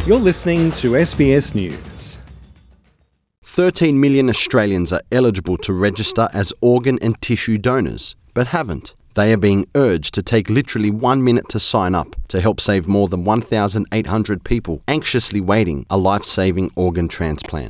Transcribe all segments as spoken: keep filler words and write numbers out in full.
You're listening to S B S News. thirteen million Australians are eligible to register as organ and tissue donors, but haven't. They are being urged to take literally one minute to sign up to help save more than one thousand eight hundred people anxiously waiting a life-saving organ transplant.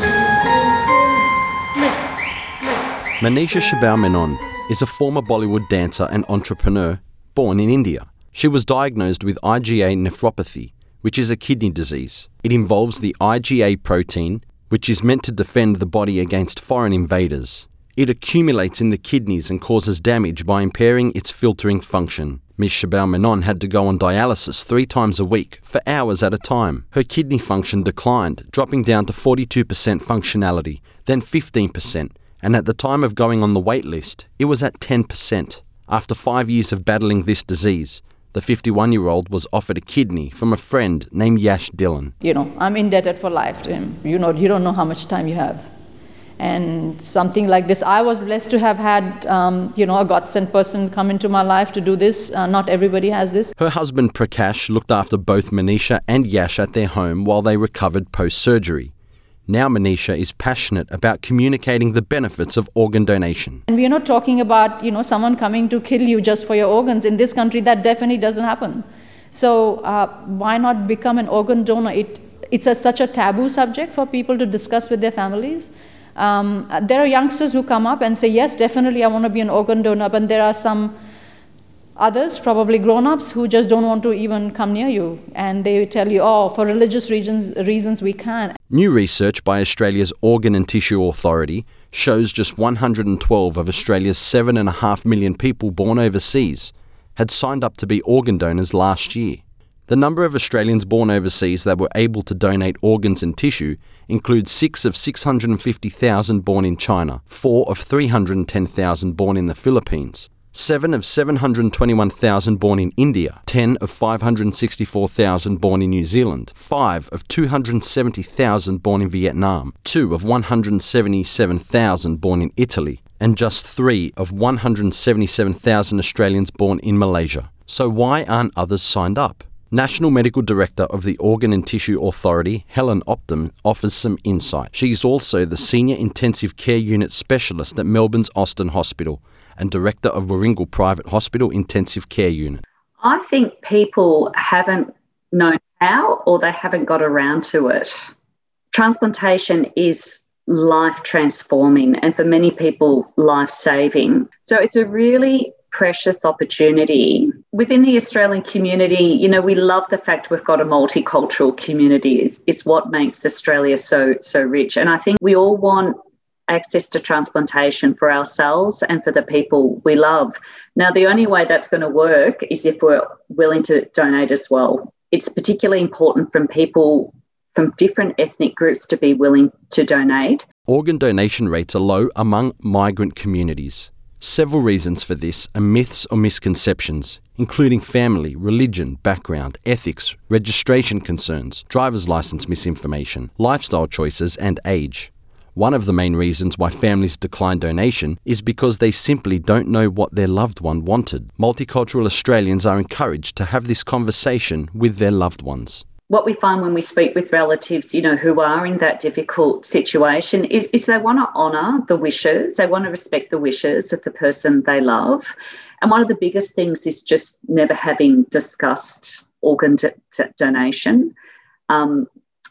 Manisha Shabal Menon is a former Bollywood dancer and entrepreneur born in India. She was diagnosed with I G A nephropathy, which is a kidney disease. It involves the I G A protein, which is meant to defend the body against foreign invaders. It accumulates in the kidneys and causes damage by impairing its filtering function. Miz Shabal Menon had to go on dialysis three times a week for hours at a time. Her kidney function declined, dropping down to forty-two percent functionality, then fifteen percent, and at the time of going on the wait list, it was at ten percent. After five years of battling this disease, the fifty-one-year-old was offered a kidney from a friend named Yash Dillon. You know, I'm indebted for life to him. You know, you don't know how much time you have. And something like this, I was blessed to have had, um, you know, a God-sent person come into my life to do this. Uh, not everybody has this. Her husband Prakash looked after both Manisha and Yash at their home while they recovered post-surgery. Now Manisha is passionate about communicating the benefits of organ donation. And we are not talking about, you know, someone coming to kill you just for your organs. In this country, that definitely doesn't happen. So uh, why not become an organ donor? It, it's a, such a taboo subject for people to discuss with their families. Um, there are youngsters who come up and say, yes, definitely I want to be an organ donor, but there are some others, probably grown-ups, who just don't want to even come near you. And they tell you, oh, for religious reasons, reasons we can. New research by Australia's Organ and Tissue Authority shows just one hundred twelve of Australia's seven point five million people born overseas had signed up to be organ donors last year. The number of Australians born overseas that were able to donate organs and tissue includes six of six hundred fifty thousand born in China, four of three hundred ten thousand born in the Philippines, seven of seven hundred twenty-one thousand born in India, ten of five hundred sixty-four thousand born in New Zealand, five of two hundred seventy thousand born in Vietnam, two of one hundred seventy-seven thousand born in Italy, and just three of one hundred seventy-seven thousand Australians born in Malaysia. So why aren't others signed up? National Medical Director of the Organ and Tissue Authority, Helen Opdam, offers some insight. She is also the Senior Intensive Care Unit Specialist at Melbourne's Austin Hospital and Director of Warringal Private Hospital Intensive Care Unit. I think people haven't known how, or they haven't got around to it. Transplantation is life-transforming and for many people, life-saving. So it's a really precious opportunity. Within the Australian community, you know, we love the fact we've got a multicultural community. It's, it's what makes Australia so, so rich. And I think we all want access to transplantation for ourselves and for the people we love. Now, the only way that's going to work is if we're willing to donate as well. It's particularly important from people from different ethnic groups to be willing to donate. Organ donation rates are low among migrant communities. Several reasons for this are myths or misconceptions, including family, religion, background, ethics, registration concerns, driver's license misinformation, lifestyle choices, and age. One of the main reasons why families decline donation is because they simply don't know what their loved one wanted. Multicultural Australians are encouraged to have this conversation with their loved ones. What we find when we speak with relatives, you know, who are in that difficult situation is, is they want to honour the wishes, they want to respect the wishes of the person they love. And one of the biggest things is just never having discussed organ d- d- donation. Um,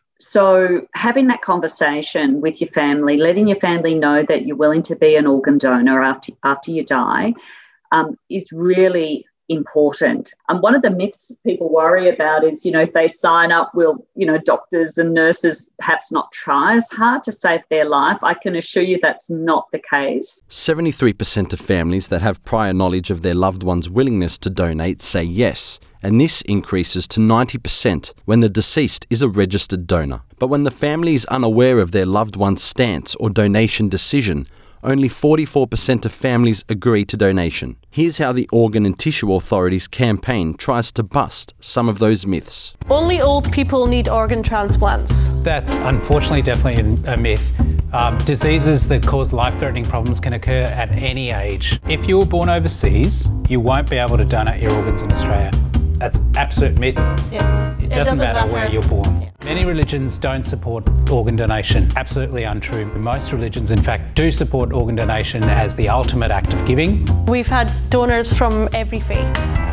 so having that conversation with your family, letting your family know that you're willing to be an organ donor after, after you die um, is really important. And one of the myths people worry about is, you know, if they sign up, will, you know, doctors and nurses perhaps not try as hard to save their life? I can assure you that's not the case. seventy-three percent of families that have prior knowledge of their loved one's willingness to donate say yes, and this increases to ninety percent when the deceased is a registered donor. But when the family is unaware of their loved one's stance or donation decision, only forty-four percent of families agree to donation. Here's how the Organ and Tissue Authority's campaign tries to bust some of those myths. Only old people need organ transplants. That's unfortunately definitely a myth. Um, diseases that cause life-threatening problems can occur at any age. If you were born overseas, you won't be able to donate your organs in Australia. That's absolute myth. Yeah. It, It doesn't, doesn't matter, matter. where you're born. Yeah. Many religions don't support organ donation. Absolutely untrue. Most religions, in fact, do support organ donation as the ultimate act of giving. We've had donors from every faith.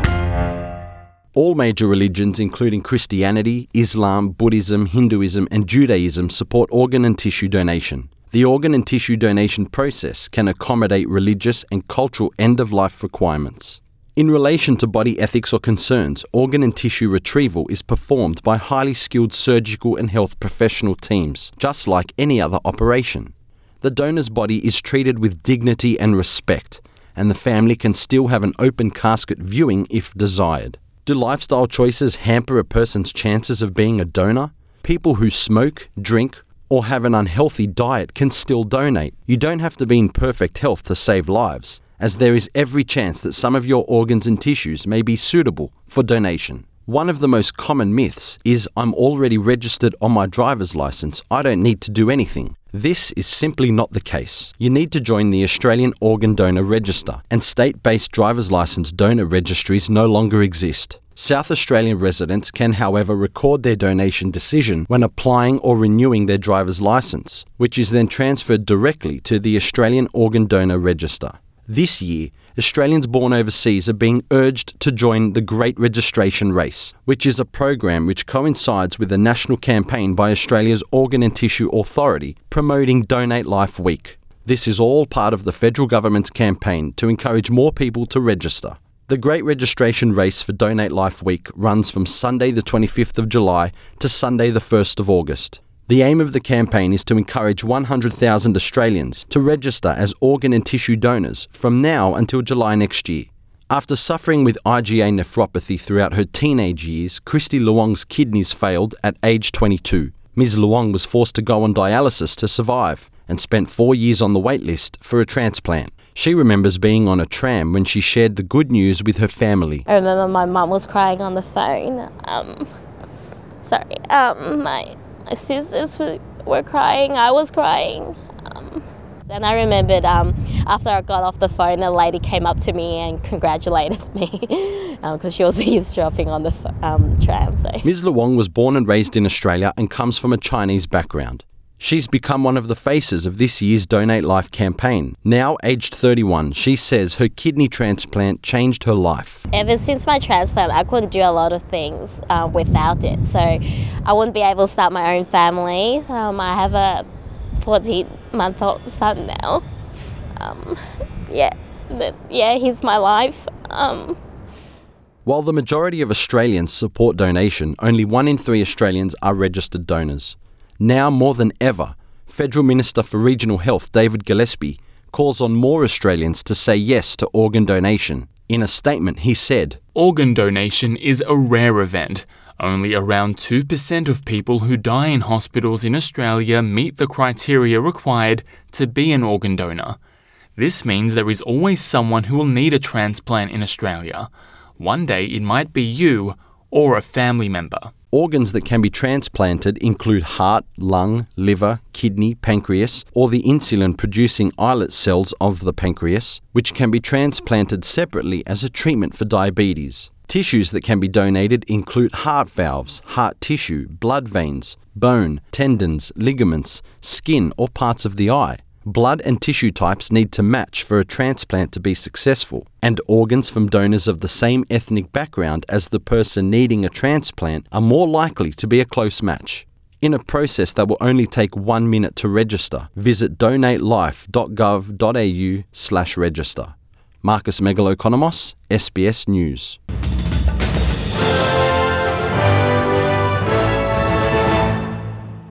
All major religions, including Christianity, Islam, Buddhism, Hinduism, and Judaism, support organ and tissue donation. The organ and tissue donation process can accommodate religious and cultural end-of-life requirements. In relation to body ethics or concerns, organ and tissue retrieval is performed by highly skilled surgical and health professional teams, just like any other operation. The donor's body is treated with dignity and respect, and the family can still have an open casket viewing if desired. Do lifestyle choices hamper a person's chances of being a donor? People who smoke, drink, or have an unhealthy diet can still donate. You don't have to be in perfect health to save lives, as there is every chance that some of your organs and tissues may be suitable for donation. One of the most common myths is, I'm already registered on my driver's license, I don't need to do anything. This is simply not the case. You need to join the Australian Organ Donor Register, and state-based driver's license donor registries no longer exist. South Australian residents can, however, record their donation decision when applying or renewing their driver's license, which is then transferred directly to the Australian Organ Donor Register. This year, Australians born overseas are being urged to join the Great Registration Race, which is a program which coincides with a national campaign by Australia's Organ and Tissue Authority promoting Donate Life Week. This is all part of the federal government's campaign to encourage more people to register. The Great Registration Race for Donate Life Week runs from Sunday the twenty-fifth of July to Sunday the first of August. The aim of the campaign is to encourage one hundred thousand Australians to register as organ and tissue donors from now until July next year. After suffering with I G A nephropathy throughout her teenage years, Christy Luong's kidneys failed at age twenty-two. Miz Luong was forced to go on dialysis to survive and spent four years on the wait list for a transplant. She remembers being on a tram when she shared the good news with her family. I remember my mum was crying on the phone. Um, sorry, um, my... My sisters were, were crying, I was crying. Um, and I remembered um, after I got off the phone, a lady came up to me and congratulated me because um, she was eavesdropping on the um, tram. So. Miz Luong was born and raised in Australia and comes from a Chinese background. She's become one of the faces of this year's Donate Life campaign. Now aged thirty-one, she says her kidney transplant changed her life. Ever since my transplant, I couldn't do a lot of things uh, without it. So I wouldn't be able to start my own family. Um, I have a fourteen-month-old son now. Um, yeah, but, yeah, he's my life. Um, While the majority of Australians support donation, only one in three Australians are registered donors. Now more than ever, Federal Minister for Regional Health David Gillespie calls on more Australians to say yes to organ donation. In a statement, he said, "Organ donation is a rare event. Only around two percent of people who die in hospitals in Australia meet the criteria required to be an organ donor. This means there is always someone who will need a transplant in Australia. One day it might be you or a family member." Organs that can be transplanted include heart, lung, liver, kidney, pancreas, or the insulin-producing islet cells of the pancreas, which can be transplanted separately as a treatment for diabetes. Tissues that can be donated include heart valves, heart tissue, blood veins, bone, tendons, ligaments, skin, or parts of the eye. Blood and tissue types need to match for a transplant to be successful, and organs from donors of the same ethnic background as the person needing a transplant are more likely to be a close match. In a process that will only take one minute to register, visit donatelife.gov.au slash register. Marcus Megalokonomos, S B S News.